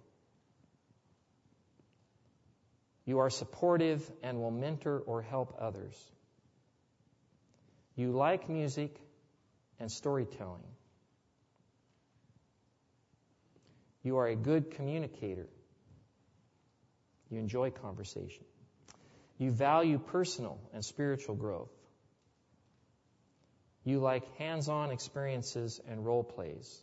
You are supportive and will mentor or help others. You like music and storytelling. You are a good communicator. You enjoy conversation. You value personal and spiritual growth. You like hands-on experiences and role plays.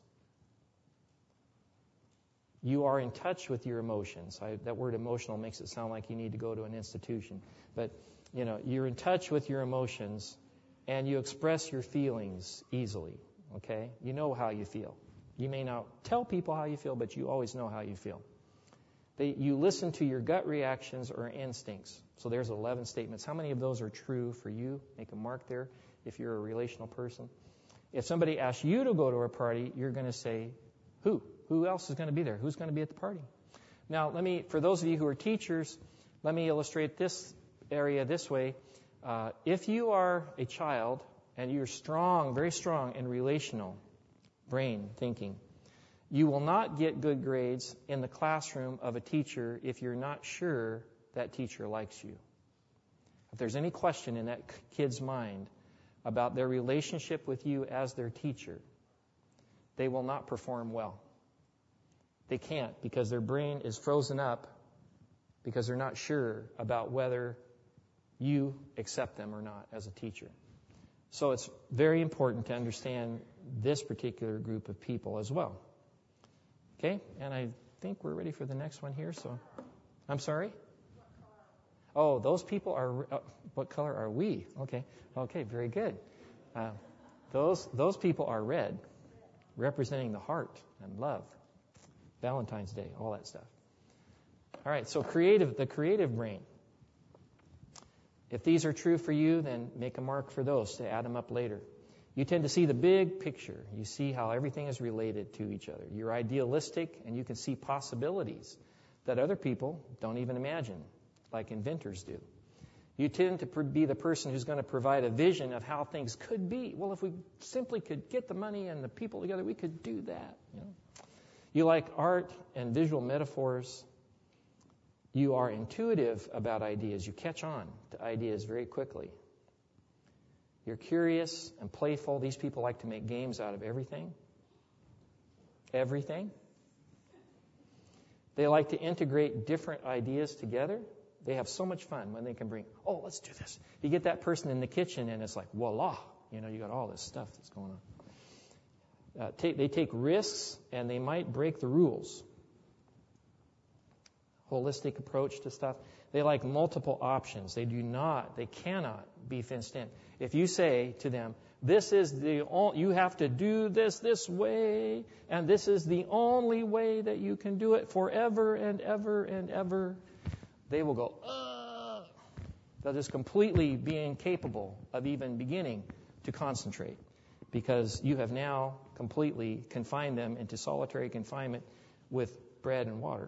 You are in touch with your emotions. That word emotional makes it sound like you need to go to an institution. But, you're in touch with your emotions, and you express your feelings easily, okay? You know how you feel. You may not tell people how you feel, but you always know how you feel. You listen to your gut reactions or instincts. So there's 11 statements. How many of those are true for you? Make a mark there if you're a relational person. If somebody asks you to go to a party, you're going to say, who? Who else is going to be there? Who's going to be at the party? Now, for those of you who are teachers, let me illustrate this area this way. If you are a child and you're strong, very strong in relational brain thinking, you will not get good grades in the classroom of a teacher if you're not sure that teacher likes you. If there's any question in that kid's mind about their relationship with you as their teacher, they will not perform well. They can't, because their brain is frozen up because they're not sure about whether you accept them or not as a teacher. So it's very important to understand this particular group of people as well. Okay, and I think we're ready for the next one here. So, I'm sorry? Oh, those people are, what color are we? Okay, very good. Those people are red, representing the heart and love. Valentine's Day, all that stuff. All right, so the creative brain. If these are true for you, then make a mark for those to add them up later. You tend to see the big picture. You see how everything is related to each other. You're idealistic, and you can see possibilities that other people don't even imagine, like inventors do. You tend to be the person who's going to provide a vision of how things could be. Well, if we simply could get the money and the people together, we could do that. You like art and visual metaphors. You are intuitive about ideas. You catch on to ideas very quickly. You're curious and playful. These people like to make games out of everything. Everything. They like to integrate different ideas together. They have so much fun when they can bring, let's do this. You get that person in the kitchen and it's like, voila. You got all this stuff that's going on. They take risks and they might break the rules. holistic approach to stuff. They like multiple options. They cannot be fenced in. If you say to them, you have to do this way, and this is the only way that you can do it forever and ever and ever, they will go, ugh. They'll just completely be incapable of even beginning to concentrate, because you have now completely confined them into solitary confinement with bread and water.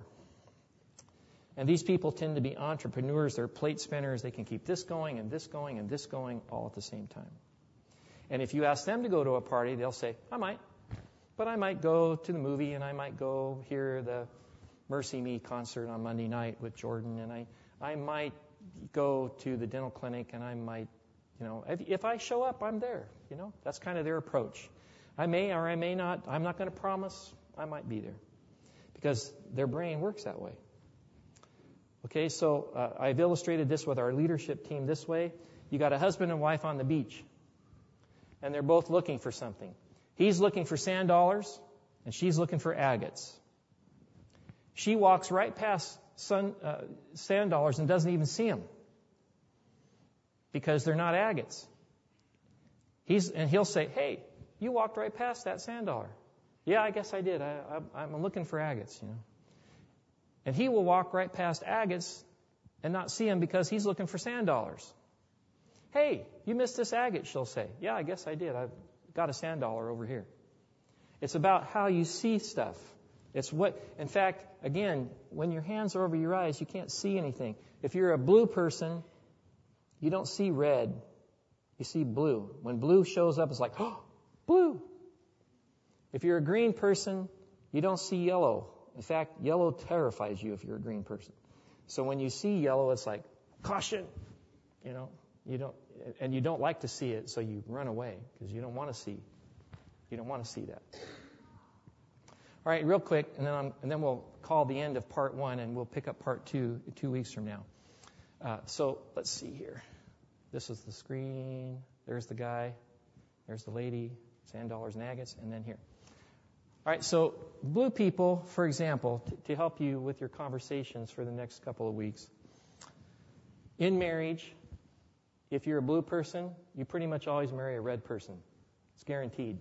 And these people tend to be entrepreneurs. They're plate spinners. They can keep this going and this going and this going all at the same time. And if you ask them to go to a party, they'll say, I might. But I might go to the movie, and I might go hear the Mercy Me concert on Monday night with Jordan, and I might go to the dental clinic, and I might, if I show up, I'm there. That's kind of their approach. I may or I may not. I'm not going to promise. I might be there, because their brain works that way. Okay, so I've illustrated this with our leadership team this way. You got a husband and wife on the beach, and they're both looking for something. He's looking for sand dollars, and she's looking for agates. She walks right past sand dollars and doesn't even see them, because they're not agates. He'll say, hey, you walked right past that sand dollar. Yeah, I guess I did. I'm looking for agates, And he will walk right past agates and not see them because he's looking for sand dollars. Hey, you missed this agate, she'll say. Yeah, I guess I did. I've got a sand dollar over here. It's about how you see stuff. In fact, again, when your hands are over your eyes, you can't see anything. If you're a blue person, you don't see red. You see blue. When blue shows up, it's like, oh, blue. If you're a green person, you don't see yellow. In fact, yellow terrifies you if you're a green person. So when you see yellow, it's like, caution. You don't like to see it, so you run away because you don't want to see that. All right, real quick, and then we'll call the end of part 1, and we'll pick up part 2 2 weeks from now. So let's see here. This is the screen. There's the guy. There's the lady. Sand dollars and agates, and then here. All right, so blue people, for example, to help you with your conversations for the next couple of weeks. In marriage, if you're a blue person, you pretty much always marry a red person. It's guaranteed.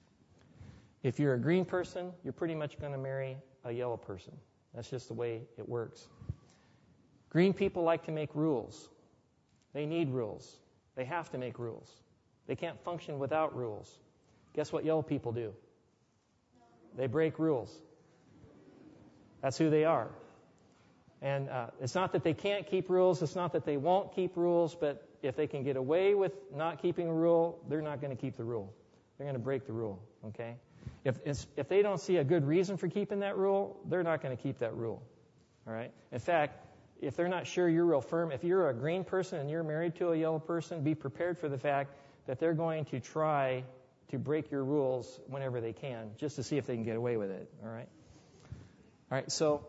If you're a green person, you're pretty much going to marry a yellow person. That's just the way it works. Green people like to make rules. They need rules. They have to make rules. They can't function without rules. Guess what yellow people do? They break rules. That's who they are. And it's not that they can't keep rules. It's not that they won't keep rules. But if they can get away with not keeping a rule, they're not going to keep the rule. They're going to break the rule. Okay? If they don't see a good reason for keeping that rule, they're not going to keep that rule. All right? In fact, if they're not sure you're real firm, if you're a green person and you're married to a yellow person, be prepared for the fact that they're going to try to break your rules whenever they can, just to see if they can get away with it. All right? All right, so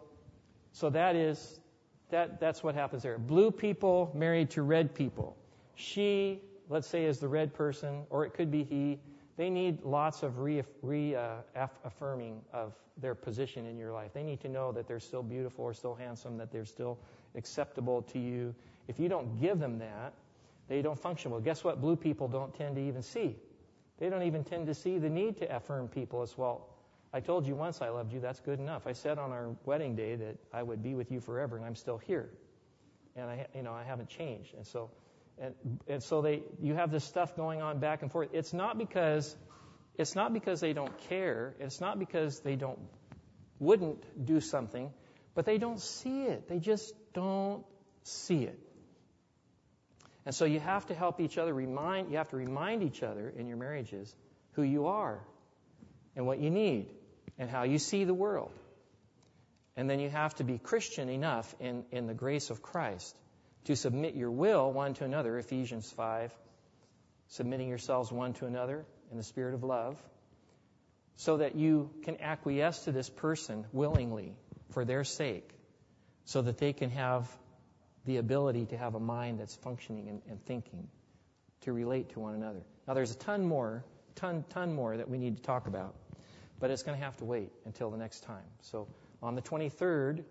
that's what happens there. Blue people married to red people. She, let's say, is the red person, or it could be he. They need lots of affirming of their position in your life. They need to know that they're still beautiful or still handsome, that they're still acceptable to you. If you don't give them that, they don't function well. Guess what blue people don't tend to even see? They don't even tend to see the need to affirm people as well. I told you once I loved you, that's good enough. I said on our wedding day that I would be with you forever, and I'm still here. And I haven't changed. And so you have this stuff going on back and forth. It's not because they don't care. It's not because they wouldn't do something, but they don't see it. They just don't see it. And so you have to help each other you have to remind each other in your marriages who you are and what you need and how you see the world. And then you have to be Christian enough in the grace of Christ to submit your will one to another, Ephesians 5, submitting yourselves one to another in the spirit of love, so that you can acquiesce to this person willingly for their sake, so that they can have the ability to have a mind that's functioning and thinking, to relate to one another. Now, there's a ton more that we need to talk about, but it's going to have to wait until the next time. So on the 23rd,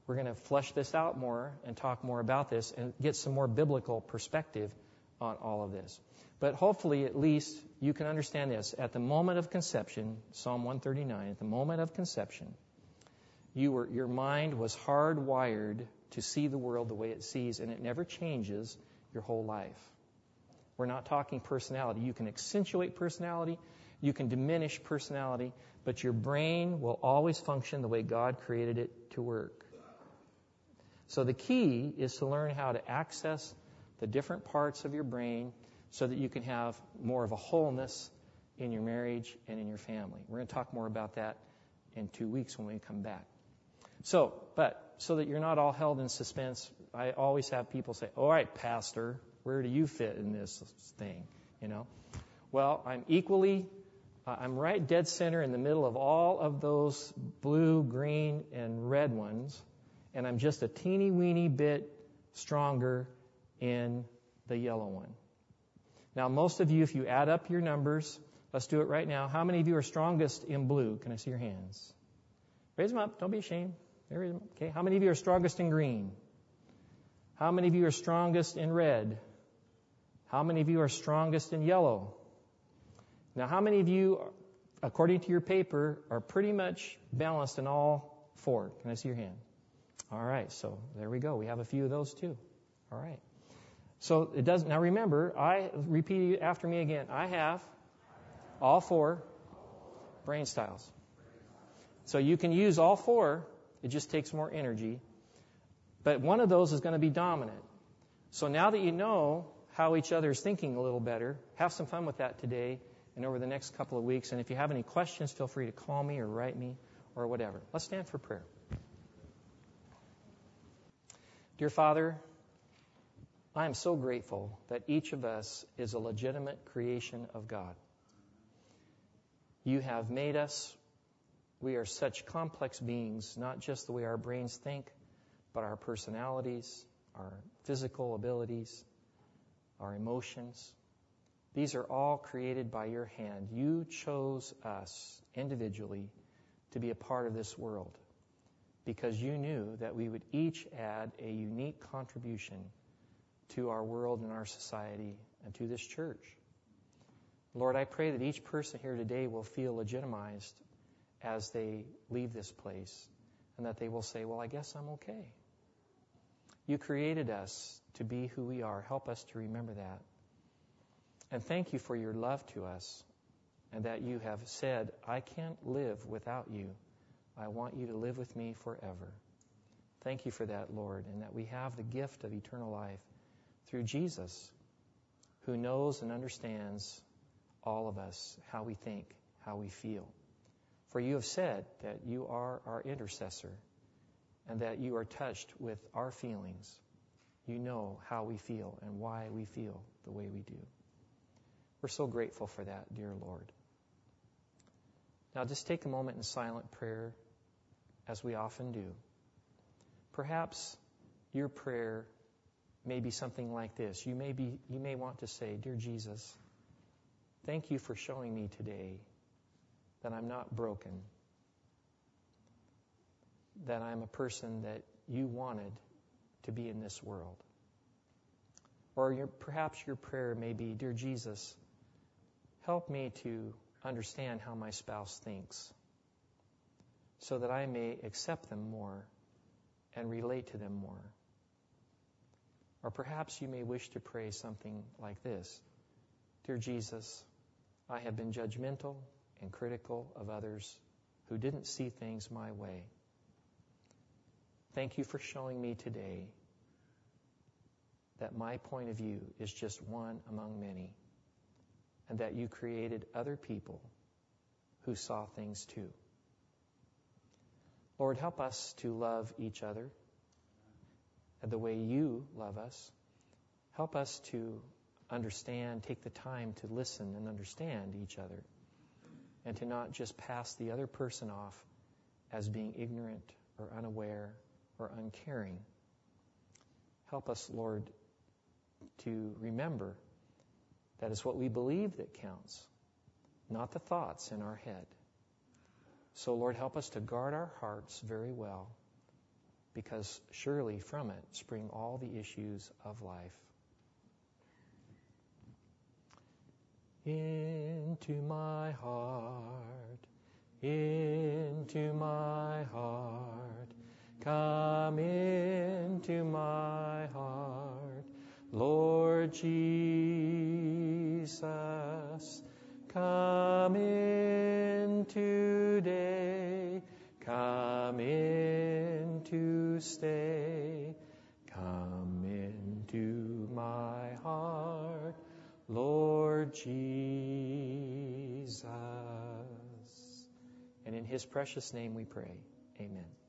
We're going to flesh this out more and talk more about this and get some more biblical perspective on all of this. But hopefully, at least, you can understand this. At the moment of conception, Psalm 139, at the moment of conception, your mind was hardwired to see the world the way it sees, and it never changes your whole life. We're not talking personality. You can accentuate personality, you can diminish personality, but your brain will always function the way God created it to work. So the key is to learn how to access the different parts of your brain so that you can have more of a wholeness in your marriage and in your family. We're going to talk more about that in 2 weeks when we come back. So that you're not all held in suspense, I always have people say, all right, Pastor, where do you fit in this thing? Well, I'm right dead center in the middle of all of those blue, green, and red ones, and I'm just a teeny weeny bit stronger in the yellow one. Now, most of you, if you add up your numbers, let's do it right now. How many of you are strongest in blue? Can I see your hands? Raise them up. Don't be ashamed. Raise them up. Okay. How many of you are strongest in green? How many of you are strongest in red? How many of you are strongest in yellow? Now, how many of you, according to your paper, are pretty much balanced in all four? Can I see your hand? All right. So there we go. We have a few of those too. All right. So it doesn't. Now remember, repeat it after me again. I have all four brain styles. So you can use all four. It just takes more energy. But one of those is going to be dominant. So now that you know how each other is thinking a little better, have some fun with that today and over the next couple of weeks. And if you have any questions, feel free to call me or write me or whatever. Let's stand for prayer. Dear Father, I am so grateful that each of us is a legitimate creation of God. You have made us. We are such complex beings, not just the way our brains think, but our personalities, our physical abilities, our emotions. These are all created by your hand. You chose us individually to be a part of this world because you knew that we would each add a unique contribution to our world and our society and to this church. Lord, I pray that each person here today will feel legitimized as they leave this place and that they will say, well, I guess I'm okay. You created us to be who we are. Help us to remember that. And thank you for your love to us and that you have said, I can't live without you. I want you to live with me forever. Thank you for that, Lord, and that we have the gift of eternal life through Jesus, who knows and understands all of us, how we think, how we feel. For you have said that you are our intercessor and that you are touched with our feelings. You know how we feel and why we feel the way we do. We're so grateful for that, dear Lord. Now just take a moment in silent prayer, as we often do. Perhaps your prayer may be something like this. You may want to say, Dear Jesus, thank you for showing me today that I'm not broken, that I'm a person that you wanted to be in this world. Or perhaps your prayer may be, Dear Jesus, help me to understand how my spouse thinks so that I may accept them more and relate to them more. Or perhaps you may wish to pray something like this. Dear Jesus, I have been judgmental and critical of others who didn't see things my way. Thank you for showing me today that my point of view is just one among many, and that you created other people who saw things too. Lord, help us to love each other the way you love us. Help us to understand, take the time to listen and understand each other, and to not just pass the other person off as being ignorant or unaware or uncaring. Help us, Lord, to remember that it's what we believe that counts, not the thoughts in our head. So, Lord, help us to guard our hearts very well, because surely from it spring all the issues of life. Into my heart, into my heart, come into my heart, Lord Jesus, come in today, come in to stay, come into my heart, Lord Jesus. And in His precious name we pray. Amen.